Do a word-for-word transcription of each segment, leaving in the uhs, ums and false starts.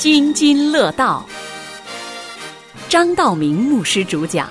津津乐道，张道明牧师主讲。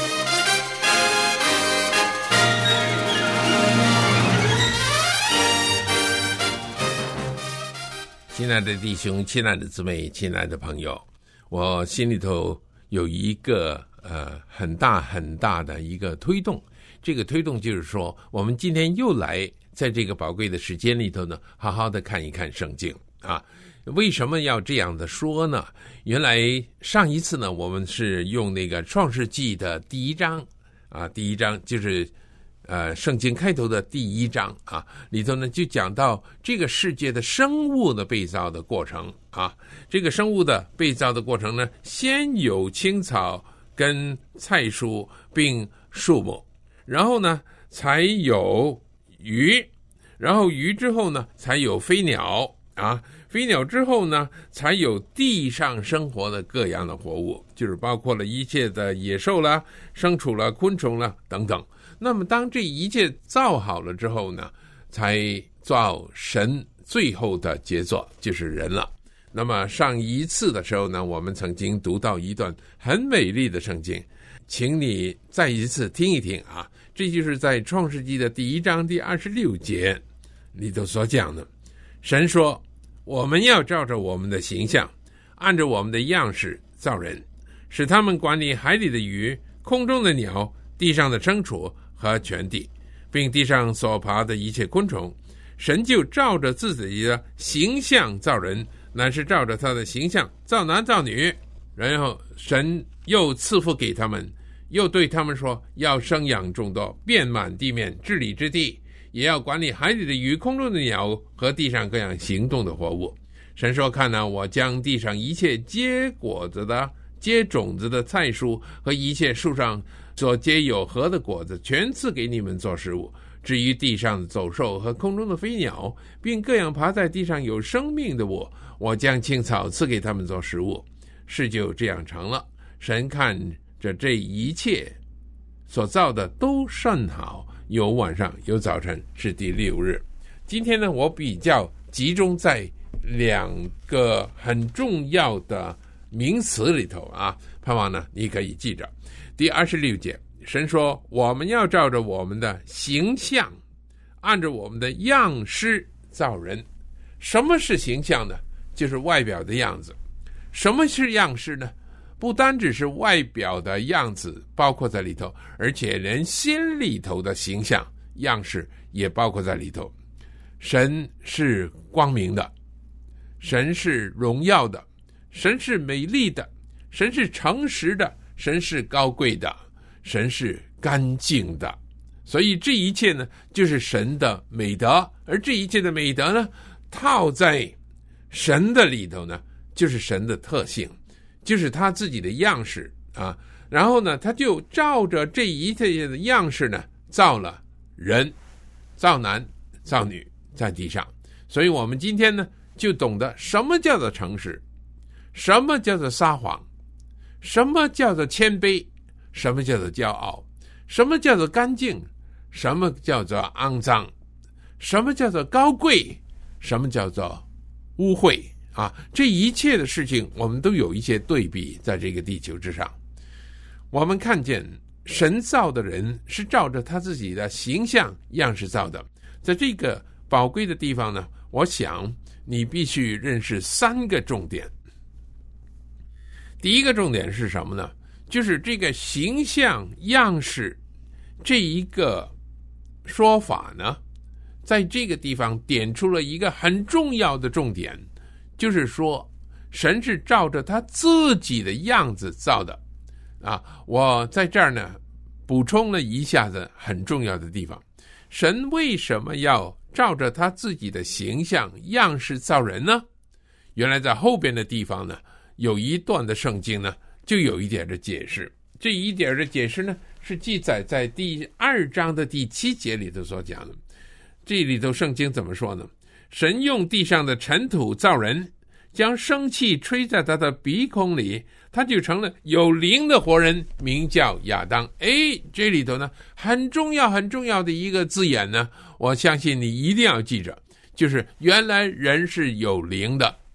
亲爱的弟兄，亲爱的姊妹，亲爱的朋友，我心里头有一个呃很大很大的一个推动，这个推动就是说，我们今天又来在这个宝贵的时间里头呢，好好的看一看圣经啊。为什么要这样的说呢？原来上一次呢，我们是用那个创世纪的第一章啊，第一章就是呃，圣经开头的第一章啊，里头呢就讲到这个世界的生物的被造的过程啊。这个生物的被造的过程呢，先有青草跟菜蔬并树木，然后呢才有鱼，然后鱼之后呢才有飞鸟啊，飞鸟之后呢才有地上生活的各样的活物，就是包括了一切的野兽啦、牲畜啦、昆虫啦等等。那么当这一切造好了之后呢，才造神最后的杰作，就是人了。那么上一次的时候呢，我们曾经读到一段很美丽的圣经，请你再一次听一听啊。这就是在创世纪的第一章第二十六节里头所讲的。神说，我们要照着我们的形象，按着我们的样式造人，使他们管理海里的鱼、空中的鸟、地上的牲畜和全地，并地上所爬的一切昆虫。神就照着自己的形象造人，乃是照着他的形象造男造女。然后神又赐福给他们，又对他们说，要生养众多，遍满地面，治理之地，也要管理海里的鱼、空中的鸟和地上各样行动的活物。神说，看哪，我将地上一切结果子的、结种子的菜蔬和一切树上所结有核的果子，全赐给你们做食物。至于地上的走兽和空中的飞鸟，并各样爬在地上有生命的物，我将青草赐给他们做食物。事就这样成了。神看着这一切所造的都甚好，有晚上有早晨，是第六日。今天呢，我比较集中在两个很重要的名词里头啊，盼望呢你可以记着。第二十六节，神说，我们要照着我们的形象，按着我们的样式造人。什么是形象呢？就是外表的样子。什么是样式呢？不单只是外表的样子包括在里头，而且连心里头的形象样式也包括在里头。神是光明的，神是荣耀的，神是美丽的，神是诚实的，神是高贵的，神是干净的。所以这一切呢，就是神的美德。而这一切的美德呢，套在神的里头呢，就是神的特性，就是他自己的样式啊。然后呢，他就照着这一切的样式呢，造了人，造男造女在地上。所以我们今天呢，就懂得什么叫做诚实，什么叫做撒谎，什么叫做谦卑，什么叫做骄傲，什么叫做干净，什么叫做肮脏，什么叫做高贵，什么叫做污秽啊。这一切的事情我们都有一些对比在这个地球之上。我们看见神造的人是照着他自己的形象样式造的。在这个宝贵的地方呢，我想你必须认识三个重点。第一个重点是什么呢？就是这个形象样式这一个说法呢，在这个地方点出了一个很重要的重点，就是说神是照着他自己的样子造的啊。我在这儿呢补充了一下子很重要的地方。神为什么要照着他自己的形象样式造人呢？原来在后边的地方呢，有一段的圣经呢，就有一点的解释。这一点的解释呢，是记载在第二章的第七节里头所讲的。这里头圣经怎么说呢？神用地上的尘土造人，将生气吹在他的鼻孔里，他就成了有灵的活人，名叫亚当。诶，这里头呢，很重要很重要的一个字眼呢，我相信你一定要记着，就是原来人是有灵的。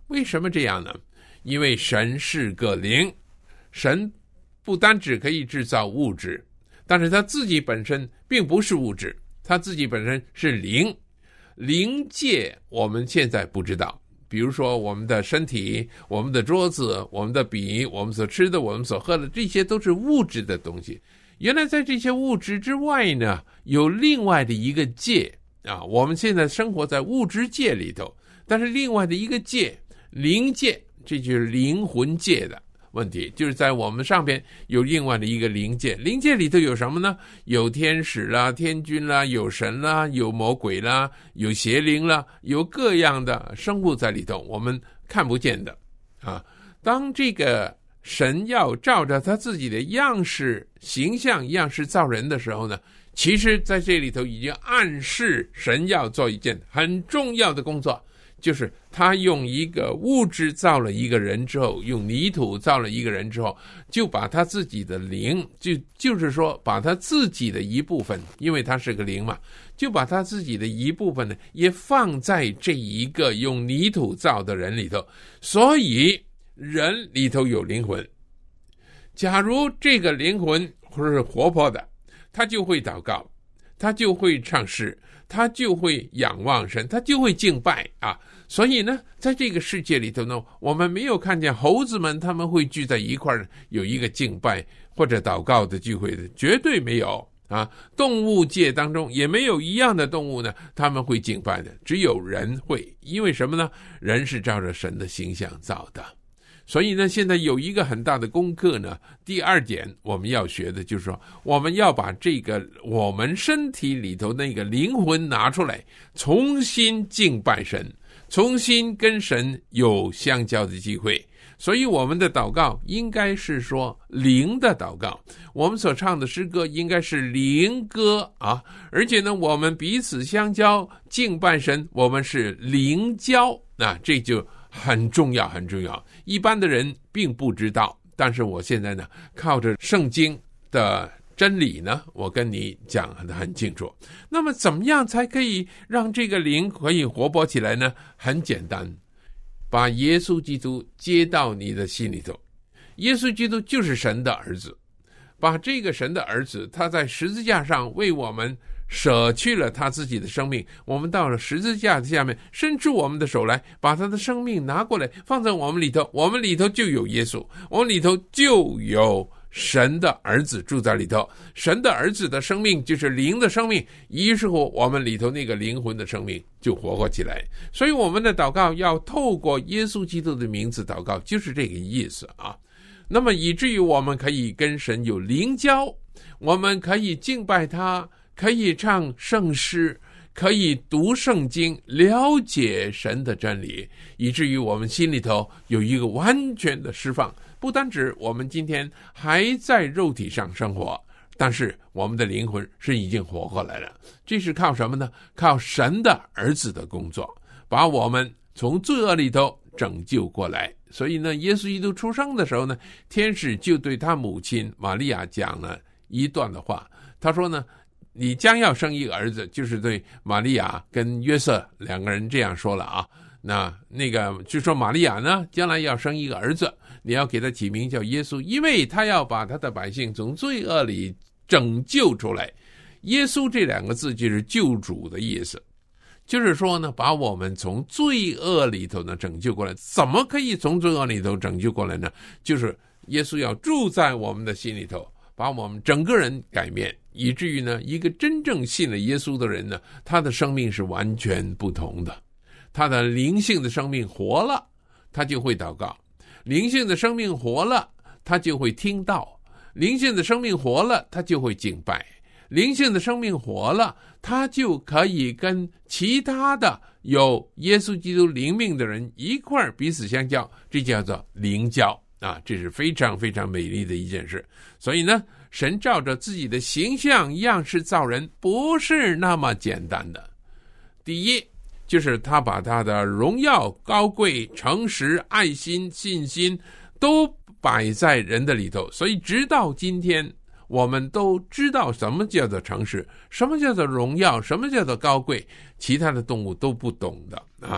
为什么这样呢？因为神是个灵，神不单只可以制造物质，但是他自己本身并不是物质，他自己本身是灵。灵界我们现在不知道，比如说我们的身体，我们的桌子，我们的笔，我们所吃的，我们所喝的，这些都是物质的东西。原来在这些物质之外呢，有另外的一个界啊，我们现在生活在物质界里头，但是另外的一个界，灵界，这就是灵魂界的问题，就是在我们上边有另外的一个灵界。灵界里头有什么呢？有天使啦，天君啦，有神啦，有魔鬼啦，有邪灵啦，有各样的生物在里头，我们看不见的啊。当这个神要照着他自己的样式形象样式造人的时候呢，其实在这里头已经暗示神要做一件很重要的工作，就是他用一个物质造了一个人之后，用泥土造了一个人之后，就把他自己的灵，就就是说把他自己的一部分，因为他是个灵嘛，就把他自己的一部分呢也放在这一个用泥土造的人里头。所以人里头有灵魂，假如这个灵魂或者是活泼的，他就会祷告，他就会唱诗，他就会仰望神，他就会敬拜啊。所以呢，在这个世界里头呢，我们没有看见猴子们他们会聚在一块儿有一个敬拜或者祷告的聚会的，绝对没有啊。动物界当中也没有一样的动物呢他们会敬拜的，只有人会。因为什么呢？人是照着神的形象造的。所以呢，现在有一个很大的功课呢，第二点我们要学的就是说，我们要把这个我们身体里头那个灵魂拿出来，重新敬拜神，重新跟神有相交的机会。所以我们的祷告应该是说灵的祷告，我们所唱的诗歌应该是灵歌啊，而且呢，我们彼此相交敬拜神，我们是灵交啊，这就很重要很重要。一般的人并不知道，但是我现在呢，靠着圣经的真理呢，我跟你讲得很清楚。那么怎么样才可以让这个灵可以活泼起来呢？很简单，把耶稣基督接到你的心里头。耶稣基督就是神的儿子，把这个神的儿子，他在十字架上为我们舍去了他自己的生命，我们到了十字架下面，伸出我们的手来，把他的生命拿过来放在我们里头，我们里头就有耶稣，我们里头就有神的儿子住在里头。神的儿子的生命就是灵的生命，于是乎我们里头那个灵魂的生命就活过起来。所以我们的祷告要透过耶稣基督的名字祷告，就是这个意思啊。那么以至于我们可以跟神有灵交，我们可以敬拜他，可以唱圣诗，可以读圣经，了解神的真理，以至于我们心里头有一个完全的释放。不单止我们今天还在肉体上生活，但是我们的灵魂是已经活过来了。这是靠什么呢？靠神的儿子的工作，把我们从罪恶里头拯救过来。所以呢，耶稣基督出生的时候呢，天使就对他母亲玛利亚讲了一段的话，他说呢，你将要生一个儿子，就是对玛利亚跟约瑟两个人这样说了啊。那那个就说玛利亚呢，将来要生一个儿子，你要给他起名叫耶稣，因为他要把他的百姓从罪恶里拯救出来。耶稣这两个字就是救主的意思，就是说呢，把我们从罪恶里头呢拯救过来。怎么可以从罪恶里头拯救过来呢？就是耶稣要住在我们的心里头，把我们整个人改变，以至于呢，一个真正信了耶稣的人呢，他的生命是完全不同的。他的灵性的生命活了，他就会祷告；灵性的生命活了，他就会听道；灵性的生命活了，他就会敬拜；灵性的生命活了，他就可以跟其他的有耶稣基督灵命的人一块儿彼此相交，这叫做灵交啊，这是非常非常美丽的一件事。所以呢，神照着自己的形象样式造人，不是那么简单的。第一，就是他把他的荣耀、高贵、诚实、爱心、信心都摆在人的里头，所以直到今天我们都知道什么叫做诚实，什么叫做荣耀，什么叫做高贵，其他的动物都不懂的啊。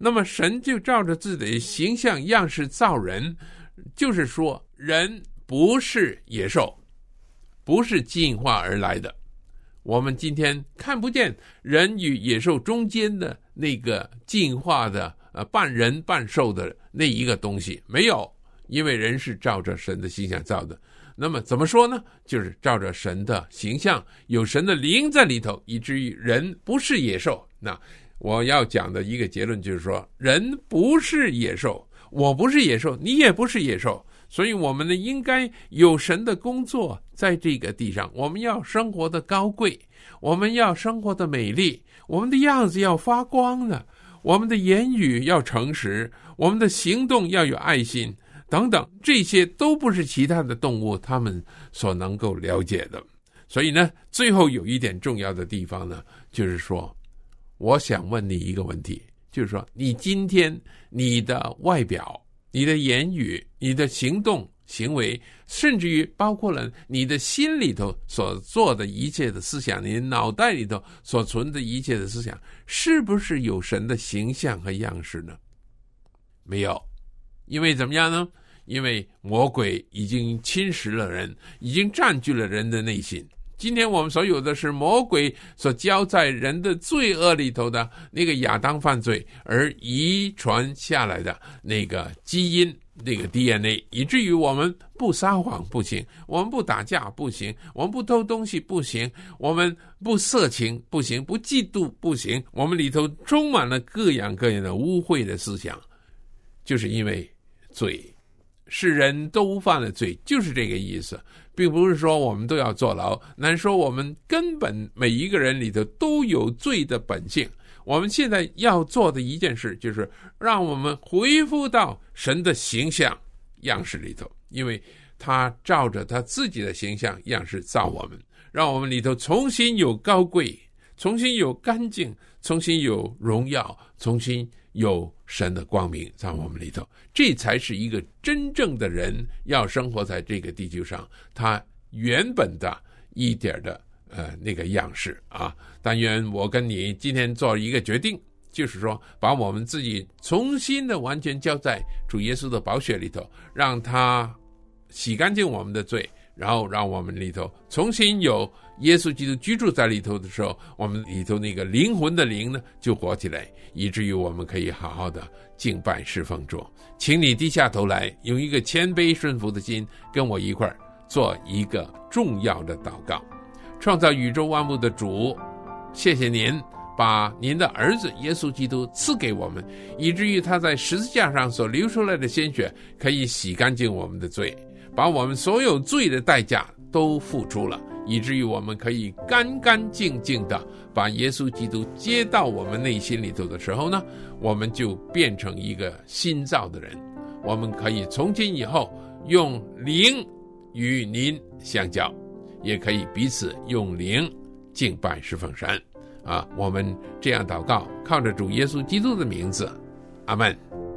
那么神就照着自己的形象样式造人，就是说人不是野兽，不是进化而来的。我们今天看不见人与野兽中间的那个进化的呃半人半兽的那一个东西，没有，因为人是照着神的形象造的。那么怎么说呢？就是照着神的形象，有神的灵在里头，以至于人不是野兽。那我要讲的一个结论就是说，人不是野兽，我不是野兽，你也不是野兽。所以我们呢，应该有神的工作在这个地上，我们要生活的高贵，我们要生活的美丽，我们的样子要发光的，我们的言语要诚实，我们的行动要有爱心等等，这些都不是其他的动物他们所能够了解的。所以呢，最后有一点重要的地方呢，就是说我想问你一个问题，就是说你今天你的外表，你的言语，你的行动行为，甚至于包括了你的心里头所做的一切的思想，你的脑袋里头所存的一切的思想，是不是有神的形象和样式呢？没有。因为怎么样呢？因为魔鬼已经侵蚀了人，已经占据了人的内心。今天我们所有的是魔鬼所交在人的罪恶里头的那个亚当犯罪而遗传下来的那个基因，那个 D N A， 以至于我们不撒谎不行，我们不打架不行，我们不偷东西不行，我们不色情不行，不嫉妒不行，我们里头充满了各样各样的污秽的思想，就是因为罪，是人都犯了罪，就是这个意思，并不是说我们都要坐牢，难说我们根本每一个人里头都有罪的本性。我们现在要做的一件事，就是让我们恢复到神的形象样式里头，因为他照着他自己的形象样式造我们，让我们里头重新有高贵，重新有干净，重新有荣耀，重新有神的光明在我们里头。这才是一个真正的人要生活在这个地球上他原本的一点的呃那个样式啊。但愿我跟你今天做一个决定，就是说把我们自己重新的完全交在主耶稣的宝血里头，让他洗干净我们的罪，然后让我们里头重新有耶稣基督居住在里头的时候，我们里头那个灵魂的灵呢就活起来，以至于我们可以好好的敬拜侍奉主。请你低下头来，用一个谦卑顺服的心跟我一块儿做一个重要的祷告。创造宇宙万物的主，谢谢您把您的儿子耶稣基督赐给我们，以至于他在十字架上所流出来的鲜血可以洗干净我们的罪，把我们所有罪的代价都付出了，以至于我们可以干干净净的把耶稣基督接到我们内心里头的时候呢，我们就变成一个新造的人。我们可以从今以后用灵与您相交，也可以彼此用灵敬拜侍奉神啊！我们这样祷告，靠着主耶稣基督的名字，阿们。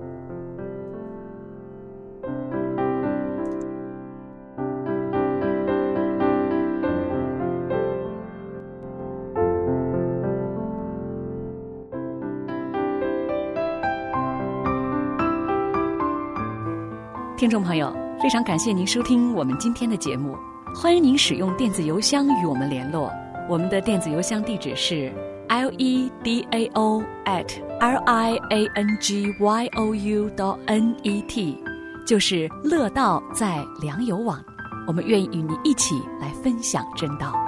听众朋友，非常感谢您收听我们今天的节目，欢迎您使用电子邮箱与我们联络。我们的电子邮箱地址是 l e d a o at l i a n g y o u dot n e t， 就是乐道在良友网。我们愿意与你一起来分享真道。